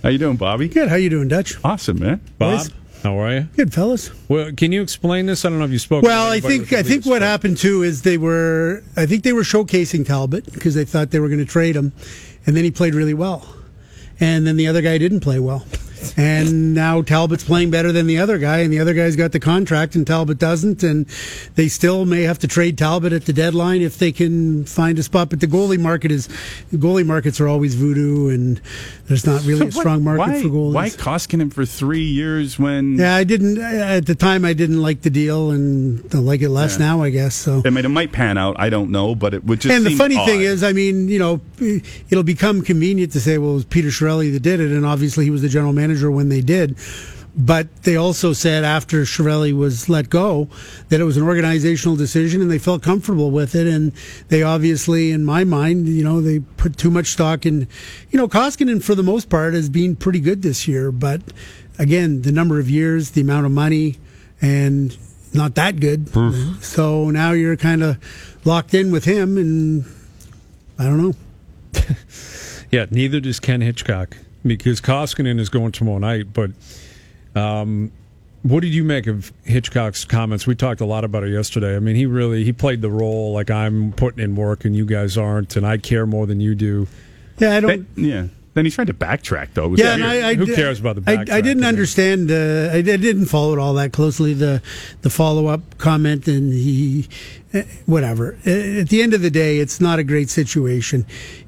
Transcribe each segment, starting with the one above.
How you doing, Bobby? Good. How you doing, Dutch? Awesome, man. Bob, Boys? how are you? Good, fellas. Well, can you explain this? I don't know if you spoke. Well, I think what happened too is they were showcasing Talbot because they thought they were going to trade him, and then he played really well, and then the other guy didn't play well. And now Talbot's playing better than the other guy, and the other guy's got the contract, and Talbot doesn't. And they still may have to trade Talbot at the deadline if they can find a spot. But the goalie markets are always voodoo, and there's not really a strong market for goalies. Why Koskinen for 3 years when? Yeah, I didn't at the time. I didn't like the deal, and I like it less now, I guess. So I mean, it might pan out. I don't know, but it would just. And the funny odd. thing is, I mean, it'll become convenient to say, well, it was Peter Chiarelli that did it, and obviously he was the general manager when they did. But they also said after Chiarelli was let go that it was an organizational decision and they felt comfortable with it. And they obviously, in my mind, they put too much stock in, Koskinen for the most part has been pretty good this year. But again, the number of years, the amount of money, and not that good. So now you're kind of locked in with him, and I don't know. Yeah, neither does Ken Hitchcock, because Koskinen is going tomorrow night. But what did you make of Hitchcock's comments? We talked a lot about it yesterday. I mean, he played the role like I'm putting in work and you guys aren't, and I care more than you do. Yeah, I don't. Then he tried to backtrack, though. Yeah, and who cares about the backtrack? I didn't understand. I didn't follow it all that closely. The follow-up comment, and he, whatever. At the end of the day, it's not a great situation.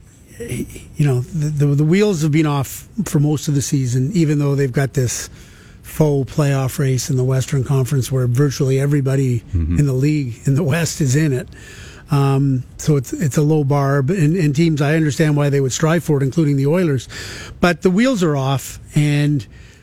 The wheels have been off for most of the season, even though they've got this faux playoff race in the Western Conference where virtually everybody in the league in the West is in it. So it's a low bar, and teams, I understand why they would strive for it, including the Oilers. But the wheels are off, and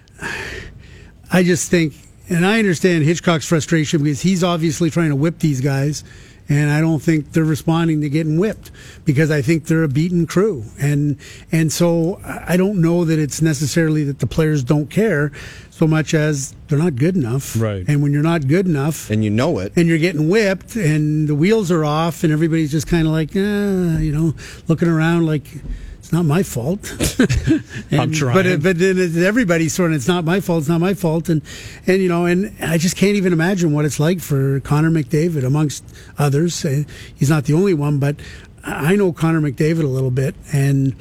I just think, and I understand Hitchcock's frustration because he's obviously trying to whip these guys. And I don't think they're responding to getting whipped because I think they're a beaten crew. And so I don't know that it's necessarily that the players don't care so much as they're not good enough. Right. And when you're not good enough. And you know it. And you're getting whipped and the wheels are off and everybody's just kind of like, looking around like, it's not my fault. I'm trying. But then everybody's sort of, it's not my fault, and I just can't even imagine what it's like for Connor McDavid, amongst others. He's not the only one, but I know Connor McDavid a little bit, and,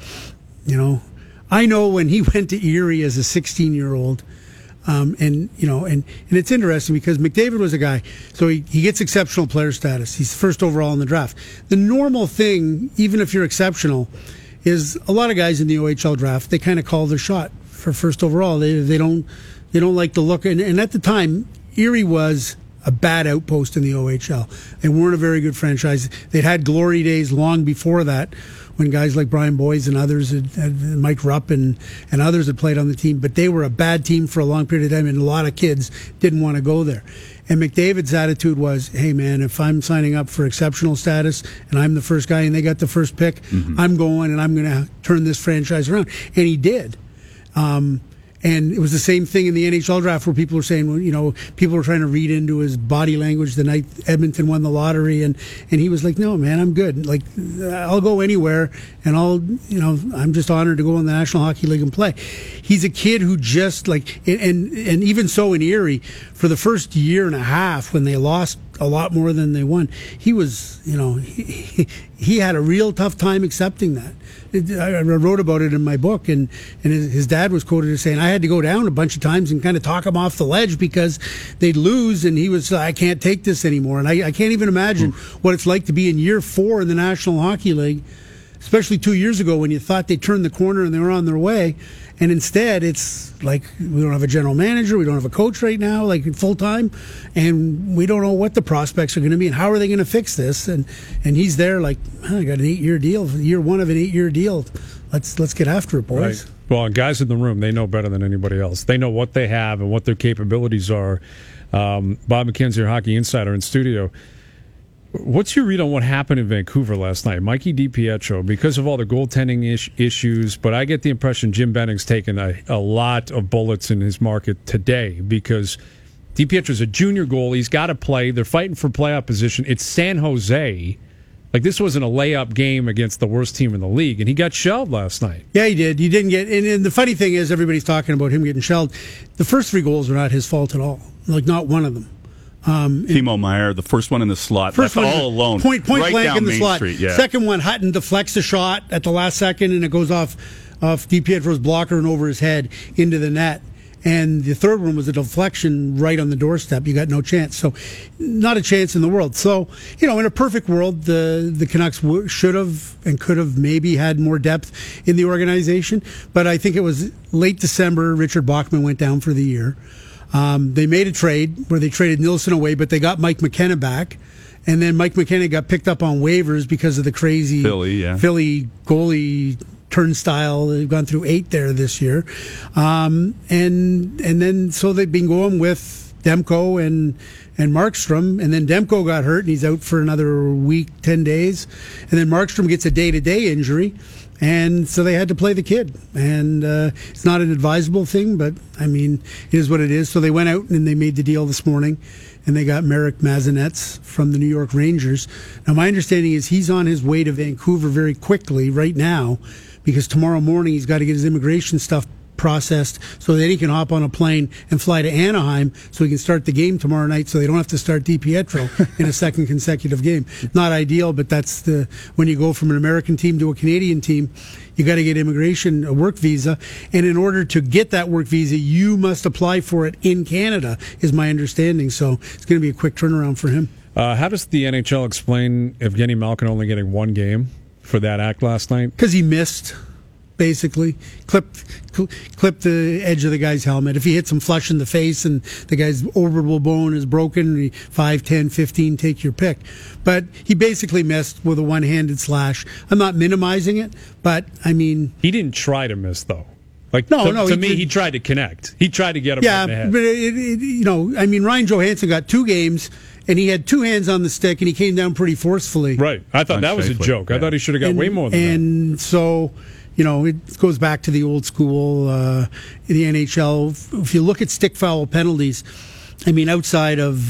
I know when he went to Erie as a 16-year-old, and it's interesting because McDavid was a guy, so he gets exceptional player status. He's first overall in the draft. The normal thing, even if you're exceptional, is a lot of guys in the OHL draft, they kind of call their shot for first overall. They don't like the look. And at the time, Erie was a bad outpost in the OHL. They weren't a very good franchise. They'd had glory days long before that when guys like Brian Boyes and others, had Mike Rupp and others had played on the team. But they were a bad team for a long period of time, and a lot of kids didn't want to go there. And McDavid's attitude was, hey, man, if I'm signing up for exceptional status and I'm the first guy and they got the first pick, I'm going and I'm going to turn this franchise around. And he did. And it was the same thing in the NHL draft where people were saying, people were trying to read into his body language the night Edmonton won the lottery. And he was like, no, man, I'm good. Like, I'll go anywhere and I'm just honored to go in the National Hockey League and play. He's a kid who just and even so in Erie, for the first year and a half when they lost a lot more than they won, he was, he had a real tough time accepting that. I wrote about it in my book, and his dad was quoted as saying, I had to go down a bunch of times and kind of talk him off the ledge because they'd lose, and he was, I can't take this anymore. And I can't even imagine what it's like to be in year 4 in the National Hockey League, especially 2 years ago when you thought they turned the corner and they were on their way. And instead, it's like we don't have a general manager, we don't have a coach right now, like full time, and we don't know what the prospects are going to be and how are they going to fix this. And he's there like, I got an 8-year deal, year 1 of an 8-year deal. Let's get after it, boys. Right. Well, guys in the room, they know better than anybody else. They know what they have and what their capabilities are. Bob McKenzie, our hockey insider in studio. What's your read on what happened in Vancouver last night? Mikey DiPietro, because of all the goaltending issues, but I get the impression Jim Benning's taken a lot of bullets in his market today because DiPietro's a junior goalie. He's got to play. They're fighting for playoff position. It's San Jose. Like, this wasn't a layup game against the worst team in the league, and he got shelled last night. Yeah, he did. He didn't get. And the funny thing is, everybody's talking about him getting shelled. The first 3 goals were not his fault at all. Like, not one of them. Timo Meyer, the first one in the slot, left all alone. Point right blank down in the Main slot. Street, yeah. Second one, Hutton deflects a shot at the last second, and it goes off DiPietro's blocker and over his head into the net. And the third one was a deflection right on the doorstep. You got no chance. So, not a chance in the world. So, in a perfect world, the Canucks should have and could have maybe had more depth in the organization. But I think it was late December. Richard Bachman went down for the year. They made a trade where they traded Nilsson away, but they got Mike McKenna back. And then Mike McKenna got picked up on waivers because of the crazy Philly goalie turnstile. They've gone through 8 there this year. And then so they've been going with Demko and Markstrom, and then Demko got hurt and he's out for another week, 10 days. And then Markstrom gets a day-to-day injury. And so they had to play the kid. And it's not an advisable thing, but I mean, it is what it is. So they went out and they made the deal this morning, and they got Marek Mazanets from the New York Rangers. Now, my understanding is he's on his way to Vancouver very quickly right now, because tomorrow morning he's got to get his immigration stuff processed so that he can hop on a plane and fly to Anaheim so he can start the game tomorrow night, so they don't have to start DiPietro in a second consecutive game. Not ideal, but that's when you go from an American team to a Canadian team, you got to get a work visa, and in order to get that work visa, you must apply for it in Canada, is my understanding. So it's going to be a quick turnaround for him. How does the NHL explain Evgeny Malkin only getting 1 game for that act last night? Because he missed. Basically, clipped the edge of the guy's helmet. If he hits him flush in the face and the guy's orbital bone is broken, 5, 10, 15, take your pick. But he basically missed with a one-handed slash. I'm not minimizing it, but I mean, he didn't try to miss though. Like, no, to me, he tried to connect. He tried to get him right in the head. But I mean, Ryan Johansson got 2 games. And he had 2 hands on the stick, and he came down pretty forcefully. Right. I thought that was a joke. Yeah. I thought he should have got way more than that. And so, it goes back to the old school, the NHL. If you look at stick foul penalties, I mean, outside of,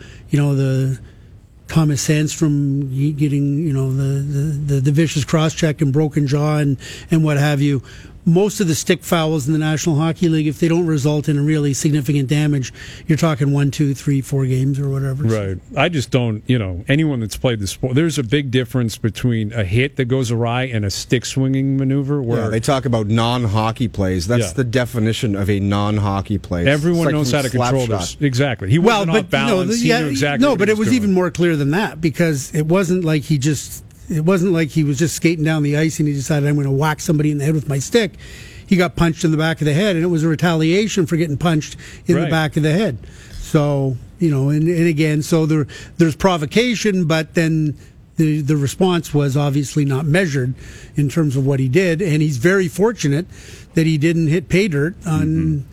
the Thomas Sandstrom getting, the vicious cross-check and broken jaw and what have you, most of the stick fouls in the National Hockey League, if they don't result in a really significant damage, you're talking 1, 2, 3, 4 games or whatever. Right. I just don't, anyone that's played the sport, there's a big difference between a hit that goes awry and a stick swinging maneuver. Where they talk about non-hockey plays. That's the definition of a non-hockey play. Everyone knows how to control this. Exactly. He wasn't off balance. He knew exactly what it was even more clear than that, because it wasn't like he was just skating down the ice and he decided, I'm going to whack somebody in the head with my stick. He got punched in the back of the head, and it was a retaliation for getting punched in the back of the head. So, and again, so there's provocation, but then the response was obviously not measured in terms of what he did, and he's very fortunate that he didn't hit pay dirt on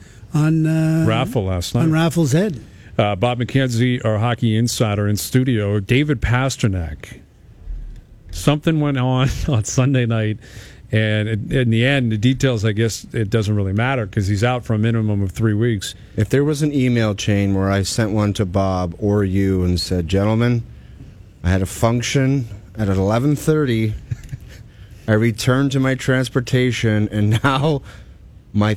Raffle last night. On Raffle's head. Bob McKenzie, our hockey insider in studio. David Pastrnak. Something went on Sunday night, and in the end, the details, I guess it doesn't really matter because he's out for a minimum of 3 weeks. If there was an email chain where I sent one to Bob or you and said, gentlemen, I had a function at 11:30, I returned to my transportation, and now my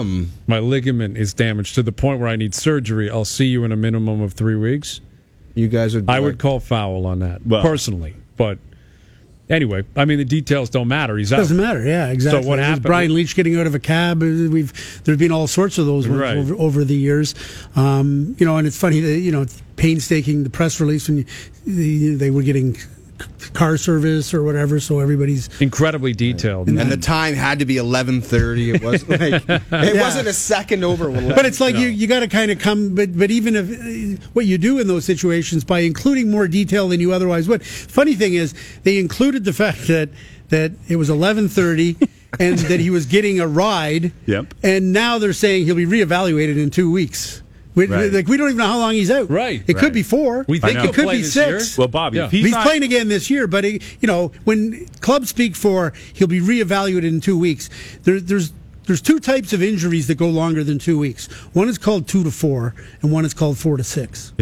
ligament is damaged to the point where I need surgery, I'll see you in a minimum of 3 weeks. You guys would I would call foul on that, personally, but anyway, I mean, the details don't matter. He's out. Doesn't matter, yeah, exactly. So what happened? Brian Leach getting out of a cab. There's been all sorts of those ones over the years. And it's funny that, it's painstaking, the press release when they were getting car service or whatever, so everybody's incredibly detailed. And the time had to be 11:30. It wasn't like wasn't a second over. But it's like you got to kind of come. But even if what you do in those situations by including more detail than you otherwise would. Funny thing is, they included the fact that it was 11:30 and that he was getting a ride. Yep. And now they're saying he'll be reevaluated in 2 weeks. We don't even know how long he's out. Right. It could be 4. We think it could be 6. Well, Bobby, if he's playing again this year, but when clubs speak for he'll be reevaluated in 2 weeks, there's 2 types of injuries that go longer than 2 weeks. One is called 2 to 4, and one is called 4 to 6. Yeah.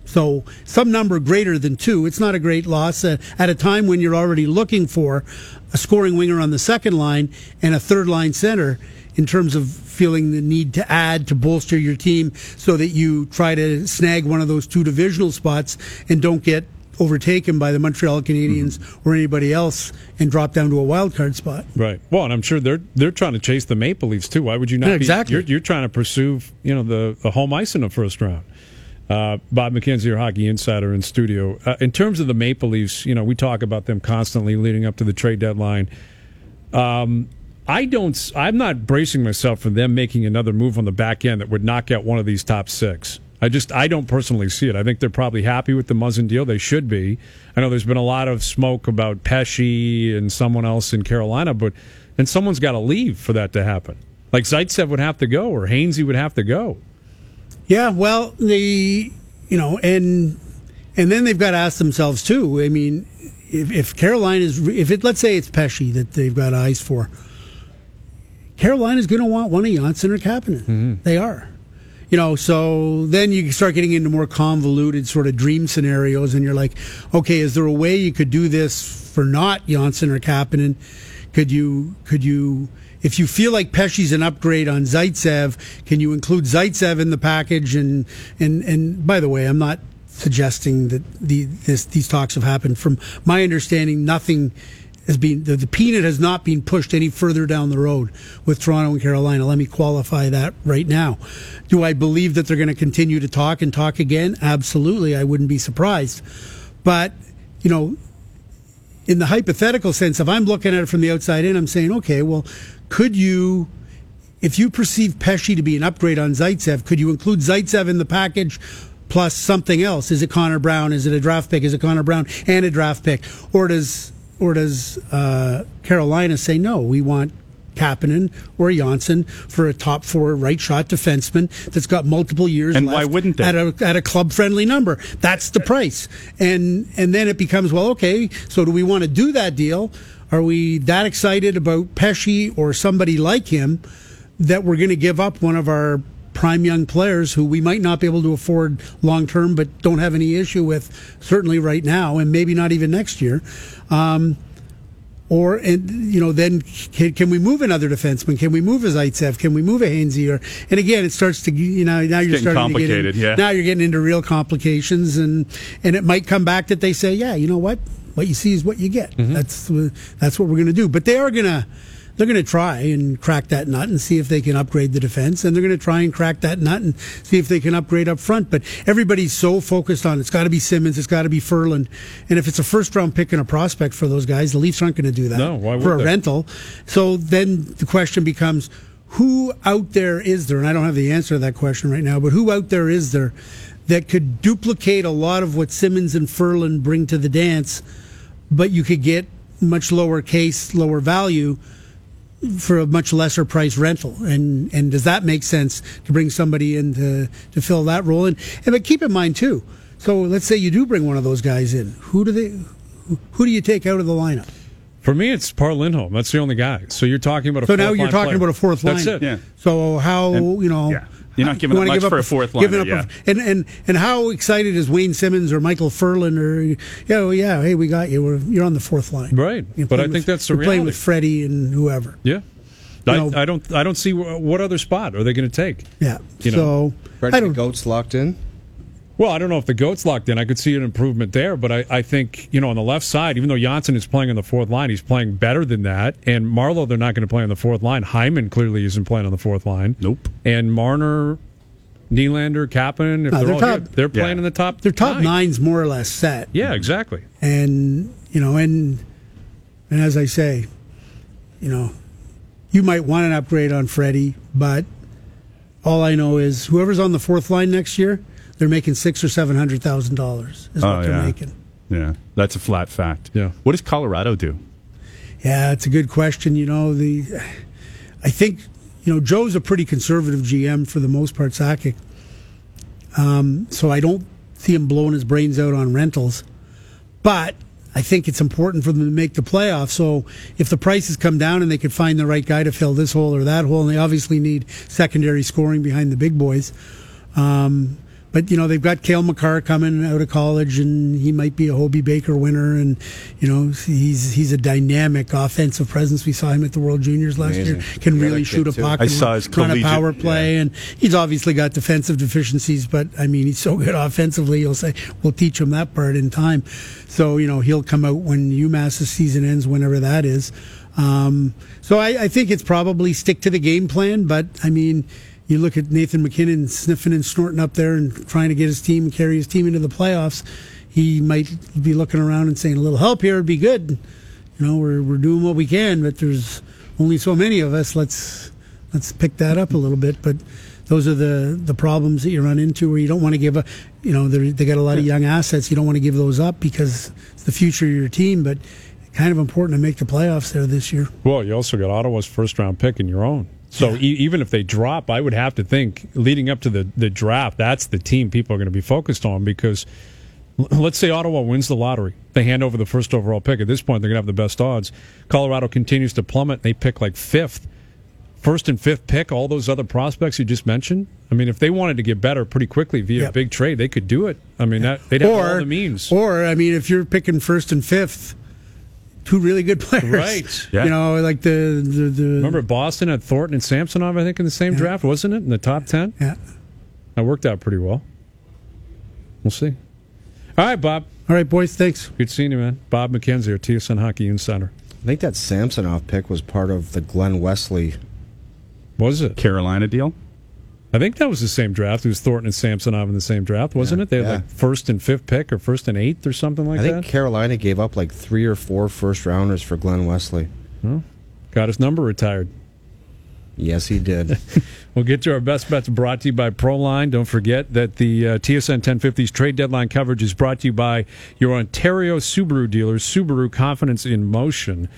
So some number greater than 2. It's not a great loss at a time when you're already looking for a scoring winger on the second line and a third line center in terms of feeling the need to add to bolster your team so that you try to snag one of those 2 divisional spots and don't get overtaken by the Montreal Canadiens or anybody else and drop down to a wild card spot. Right. Well, and I'm sure they're trying to chase the Maple Leafs too. Why would you not? Yeah, exactly. You're trying to pursue the home ice in the first round. Bob McKenzie, your hockey insider in studio. In terms of the Maple Leafs, we talk about them constantly leading up to the trade deadline. I'm not bracing myself for them making another move on the back end that would knock out one of these top 6. I don't personally see it. I think they're probably happy with the Muzzin deal. They should be. I know there's been a lot of smoke about Pesce and someone else in Carolina, and someone's got to leave for that to happen. Like Zaitsev would have to go, or Hainsey would have to go. Yeah, well, and then they've got to ask themselves too. I mean, if Carolina let's say it's Pesce that they've got eyes for, Carolina's going to want one of Janssen or Kapanen. Mm-hmm. They are. So then you start getting into more convoluted sort of dream scenarios, and you're like, okay, is there a way you could do this for not Janssen or Kapanen? Could you, if you feel like Pesce's an upgrade on Zaitsev, can you include Zaitsev in the package? And by the way, I'm not suggesting that these talks have happened. From my understanding, nothing has been, the peanut has not been pushed any further down the road with Toronto and Carolina. Let me qualify that right now. Do I believe that they're going to continue to talk and talk again? Absolutely. I wouldn't be surprised. But, in the hypothetical sense, if I'm looking at it from the outside in, I'm saying, okay, well, could you, if you perceive Pesce to be an upgrade on Zaitsev, could you include Zaitsev in the package plus something else? Is it Connor Brown? Is it a draft pick? Is it Connor Brown and a draft pick? Or does Carolina say, no, we want Kapanen or Janssen for a top 4 right shot defenseman that's got multiple years and left why wouldn't they? at a club friendly number? That's the price. And then it becomes, well, okay, so do we want to do that deal? Are we that excited about Pesce or somebody like him that we're going to give up one of our prime young players who we might not be able to afford long term, but don't have any issue with certainly right now, and maybe not even next year? Then can we move another defenseman? Can we move a Zaitsev? Can we move a Hainsey? And again, it starts to now you're starting to get in, now you're getting into real complications, and it might come back that they say, yeah, you know what you see is what you get. Mm-hmm. That's what we're going to do. But they're going to try and crack that nut and see if they can upgrade the defense, and they're going to try and crack that nut and see if they can upgrade up front. But everybody's so focused on it's got to be Simmons, it's got to be Ferland, and if it's a first-round pick and a prospect for those guys, the Leafs aren't going to do that. No, why would for a they? rental. So then the question becomes, who out there is there, and I don't have the answer to that question right now, but who out there is there that could duplicate a lot of what Simmons and Ferland bring to the dance, but you could get much lower value for a much lesser price rental, and does that make sense to bring somebody in to fill that role? But keep in mind too. So let's say you do bring one of those guys in. Who do you take out of the lineup? For me, it's Par Lindholm. That's the only guy. So you're talking about a fourth line. So now you're talking player. about a fourth line. That's it. Yeah. So how Yeah. You're not giving up much for a fourth liner. And how excited is Wayne Simmons or Michael Ferland or hey, we got you. You're on the fourth line, right? But I think that's the reality. Playing with Freddie and whoever. Yeah, I don't see what other spot are they going to take. Yeah, Freddie the Goat's locked in. Well, I don't know if the Goat's locked in. I could see an improvement there, but I think, on the left side, even though Janssen is playing on the fourth line, he's playing better than that. And Marleau, they're not going to play on the fourth line. Hyman clearly isn't playing on the fourth line. Nope. And Marner, Nylander, Kapanen, they're playing in the top. Their top nine's more or less set. Yeah, exactly. And and as I say, you might want an upgrade on Freddie, but all I know is whoever's on the fourth line next year, they're making $600,000 or $700,000 is what they're making. Yeah, that's a flat fact. Yeah. What does Colorado do? Yeah, it's a good question. I think Joe's a pretty conservative GM for the most part, Sakic. So I don't see him blowing his brains out on rentals, but I think it's important for them to make the playoffs. So if the prices come down and they could find the right guy to fill this hole or that hole, and they obviously need secondary scoring behind the big boys. but they've got Cale Makar coming out of college, and he might be a Hobie Baker winner, and he's a dynamic offensive presence. We saw him at the World Juniors last year. Can really shoot a puck. I saw his run a power play, and he's obviously got defensive deficiencies, but I mean, he's so good offensively. You'll say we'll teach him that part in time. So he'll come out when UMass's season ends, whenever that is. So I think it's probably stick to the game plan, but I mean, you look at Nathan McKinnon sniffing and snorting up there and trying to get his team and carry his team into the playoffs. He might be looking around and saying, a little help here would be good. We're doing what we can, but there's only so many of us. Let's pick that up a little bit. But those are the problems that you run into where you don't want to give up. They got a lot of young assets. You don't want to give those up because it's the future of your team, but kind of important to make the playoffs there this year. Well, you also got Ottawa's first-round pick in your own. So even if they drop, I would have to think, leading up to the draft, that's the team people are going to be focused on, because let's say Ottawa wins the lottery. They hand over the first overall pick. At this point, they're going to have the best odds. Colorado continues to plummet. They pick like fifth. First and fifth pick, all those other prospects you just mentioned. I mean, if they wanted to get better pretty quickly via a big trade, they could do it. I mean, they'd have all the means. Or, I mean, if you're picking first and fifth, two really good players. Right. Yeah. Like the Remember Boston had Thornton and Samsonov, I think, in the same draft, wasn't it? In the top 10? Yeah. That worked out pretty well. We'll see. All right, Bob. All right, boys. Thanks. Good seeing you, man. Bob McKenzie, our TSN Hockey Insider. I think that Samsonov pick was part of the Glenn Wesley. Was it? Carolina deal? I think that was the same draft. It was Thornton and Samsonov in the same draft, wasn't it? They had like first and fifth pick or first and eighth or something like that. I think Carolina gave up like 3 or 4 first-rounders for Glenn Wesley. Well, got his number retired. Yes, he did. We'll get to our best bets brought to you by Proline. Don't forget that the TSN 1050's trade deadline coverage is brought to you by your Ontario Subaru dealers, Subaru Confidence in Motion.